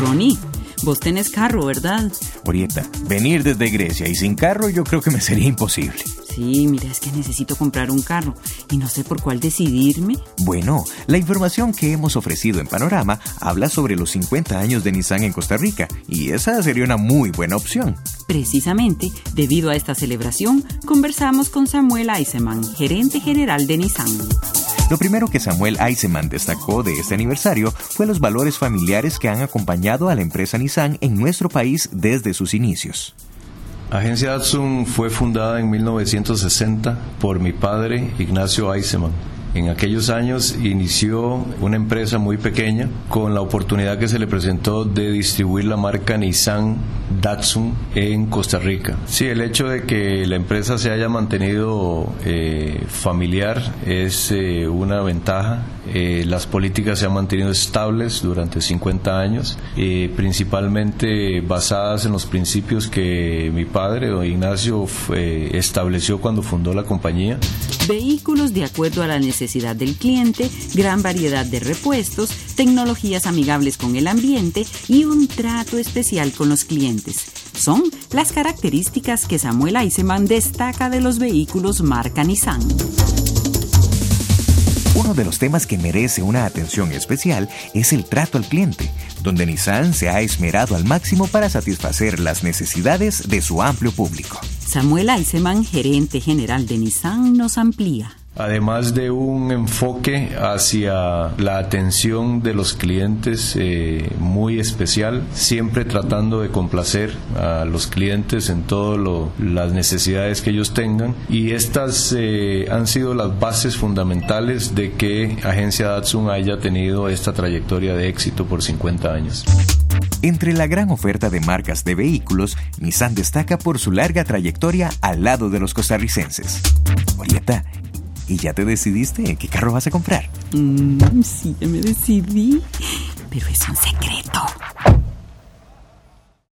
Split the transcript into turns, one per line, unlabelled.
Ronnie, vos tenés carro, ¿verdad?
Orieta, venir desde Grecia y sin carro yo creo que me sería imposible.
Sí, mira, es que necesito comprar un carro y no sé por cuál decidirme.
Bueno, la información que hemos ofrecido en Panorama habla sobre los 50 años de Nissan en Costa Rica y esa sería una muy buena opción.
Precisamente, debido a esta celebración, conversamos con Samuel Eisemann, gerente general de Nissan.
Lo primero que Samuel Eisemann destacó de este aniversario fue los valores familiares que han acompañado a la empresa Nissan en nuestro país desde sus inicios.
Agencia Datsun fue fundada en 1960 por mi padre, Ignacio Eisemann. En aquellos años inició una empresa muy pequeña con la oportunidad que se le presentó de distribuir la marca Nissan Datsun en Costa Rica. Sí, el hecho de que la empresa se haya mantenido familiar es una ventaja. Las políticas se han mantenido estables durante 50 años, principalmente basadas en los principios que mi padre, don Ignacio, estableció cuando fundó la compañía.
Vehículos de acuerdo a la necesidad del cliente, gran variedad de repuestos, tecnologías amigables con el ambiente y un trato especial con los clientes. Son las características que Samuel Eisemann destaca de los vehículos marca Nissan.
Uno de los temas que merece una atención especial es el trato al cliente, donde Nissan se ha esmerado al máximo para satisfacer las necesidades de su amplio público.
Samuel Eisemann, gerente general de Nissan, nos amplía.
Además de un enfoque hacia la atención de los clientes muy especial, siempre tratando de complacer a los clientes en todas las necesidades que ellos tengan, y estas han sido las bases fundamentales de que Agencia Datsun haya tenido esta trayectoria de éxito por 50 años.
Entre la gran oferta de marcas de vehículos, Nissan destaca por su larga trayectoria al lado de los costarricenses. Orieta, ¿y ya te decidiste qué carro vas a comprar?
Sí, ya me decidí, pero es un secreto.